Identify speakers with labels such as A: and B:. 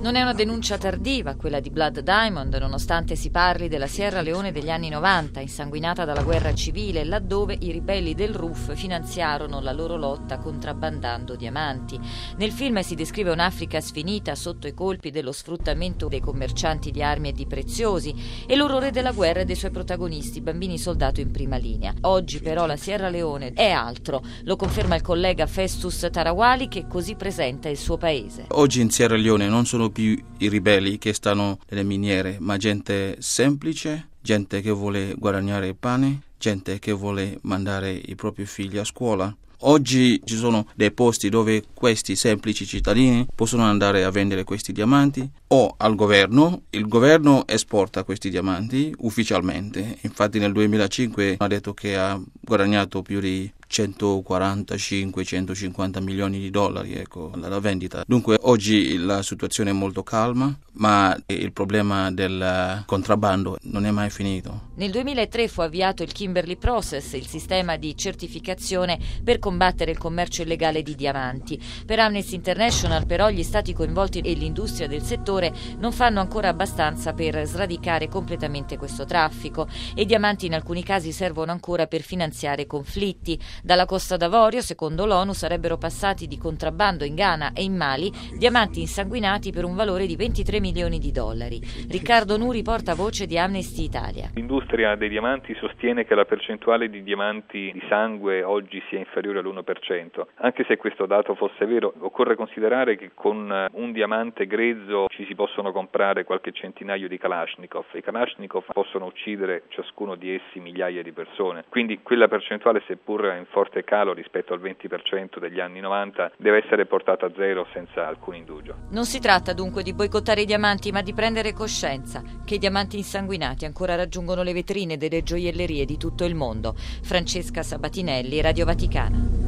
A: Non è una denuncia tardiva quella di Blood Diamond, nonostante si parli della Sierra Leone degli anni 90, insanguinata dalla guerra civile, laddove i ribelli del RUF finanziarono la loro lotta contrabbandando diamanti. Nel film si descrive un'Africa sfinita sotto i colpi dello sfruttamento dei commercianti di armi e di preziosi e l'orrore della guerra e dei suoi protagonisti, bambini soldato in prima linea. Oggi però la Sierra Leone è altro, lo conferma il collega Festus Tarawali, che così presenta il suo paese.
B: Oggi in Sierra Leone non sono più i ribelli che stanno nelle miniere, ma gente semplice, gente che vuole guadagnare il pane, gente che vuole mandare i propri figli a scuola. Oggi ci sono dei posti dove questi semplici cittadini possono andare a vendere questi diamanti o al governo. Il governo esporta questi diamanti ufficialmente. Infatti nel 2005 ha detto che ha guadagnato più di 145-150 milioni di dollari, dalla vendita. Dunque oggi la situazione è molto calma, ma il problema del contrabbando non è mai finito.
A: Nel 2003 fu avviato il Kimberley Process, il sistema di certificazione per combattere il commercio illegale di diamanti. Per Amnesty International però gli stati coinvolti e l'industria del settore non fanno ancora abbastanza per sradicare completamente questo traffico e i diamanti in alcuni casi servono ancora per finanziare conflitti. Dalla Costa d'Avorio, secondo l'ONU, sarebbero passati di contrabbando in Ghana e in Mali diamanti insanguinati per un valore di 23 milioni di dollari. Riccardo Nuri, portavoce di Amnesty Italia.
C: L'industria dei diamanti sostiene che la percentuale di diamanti di sangue oggi sia inferiore all'1%. Anche se questo dato fosse vero, occorre considerare che con un diamante grezzo ci si possono comprare qualche centinaio di Kalashnikov. I Kalashnikov possono uccidere ciascuno di essi migliaia di persone. Quindi quella percentuale, seppur in forte calo rispetto al 20% degli anni 90, deve essere portata a zero senza alcun indugio.
A: Non si tratta dunque di boicottare i diamanti, ma di prendere coscienza che i diamanti insanguinati ancora raggiungono le vetrine delle gioiellerie di tutto il mondo. Francesca Sabatinelli, Radio Vaticana.